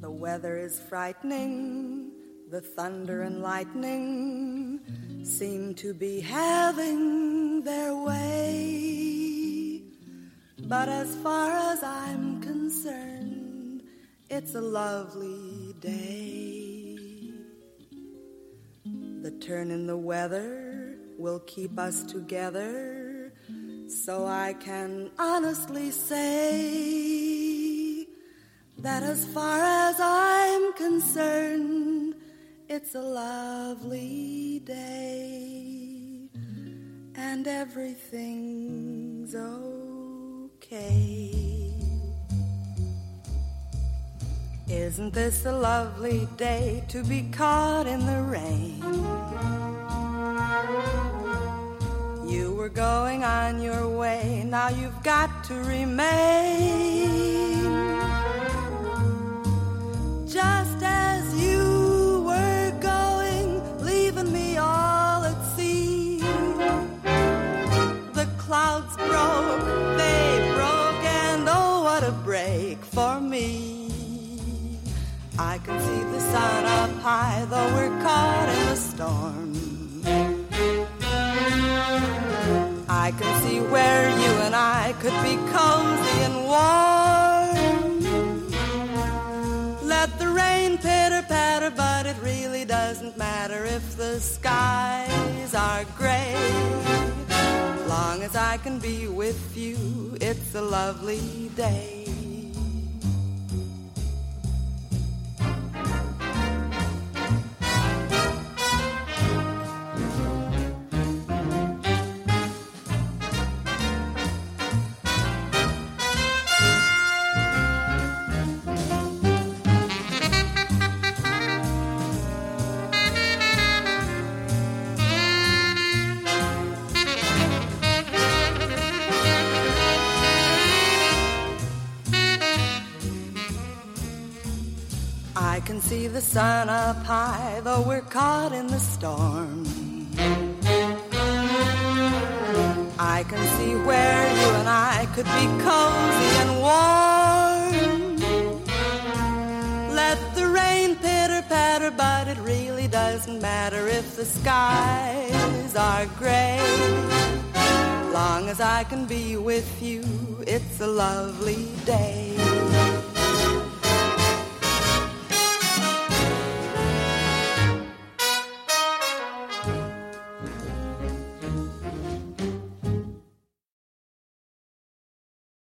The weather is frightening, the thunder and lightning seem to be having their way. But as far as I'm concerned, it's a lovely day. The turn in the weather will keep us together, so I can honestly say that as far as I'm concerned, it's a lovely day, and everything's okay. Isn't this a lovely day to be caught in the rain? You were going on your way, now you've got to remain. Just as you were going, leaving me all at sea. The clouds broke, they broke, and oh, what a break for me. I can see the sun up high, though we're caught in a storm. I can see where you and I could be cozy and warm. Let the rain pitter-patter, but it really doesn't matter if the skies are gray. Long as I can be with you, it's a lovely day. I can see the sun up high, though we're caught in the storm. I can see where you and I could be cozy and warm. Let the rain pitter-patter, but it really doesn't matter if the skies are gray. Long as I can be with you, it's a lovely day.